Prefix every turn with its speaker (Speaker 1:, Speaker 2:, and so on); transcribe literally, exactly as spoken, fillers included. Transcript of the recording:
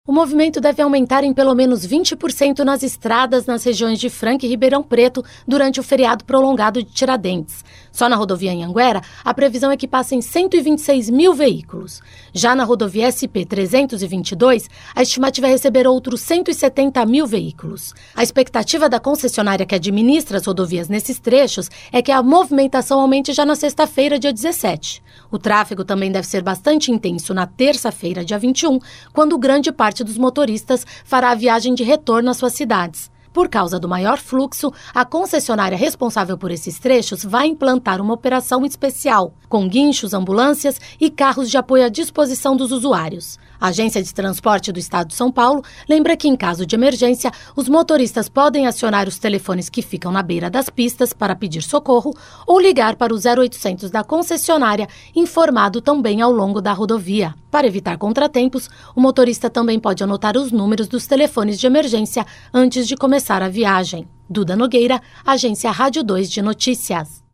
Speaker 1: O movimento deve aumentar em pelo menos vinte por cento nas estradas nas regiões de Franca e Ribeirão Preto durante o feriado prolongado de Tiradentes. Só na rodovia Anhanguera, a previsão é que passem cento e vinte e seis mil veículos. Já na rodovia S P trezentos e vinte e dois, a estimativa é receber outros cento e setenta mil veículos. A expectativa da concessionária que administra as rodovias nesses trechos é que a movimentação aumente já na sexta-feira, dia dezessete. O tráfego também deve ser bastante intenso na terça-feira, dia vinte e um, quando grande parte dos motoristas fará a viagem de retorno às suas cidades. Por causa do maior fluxo, a concessionária responsável por esses trechos vai implantar uma operação especial, com guinchos, ambulâncias e carros de apoio à disposição dos usuários. A Agência de Transporte do Estado de São Paulo lembra que, em caso de emergência, os motoristas podem acionar os telefones que ficam na beira das pistas para pedir socorro ou ligar para o zero oitocentos da concessionária, informado também ao longo da rodovia. Para evitar contratempos, o motorista também pode anotar os números dos telefones de emergência antes de começar a viagem. Duda Nogueira, Agência Rádio dois de Notícias.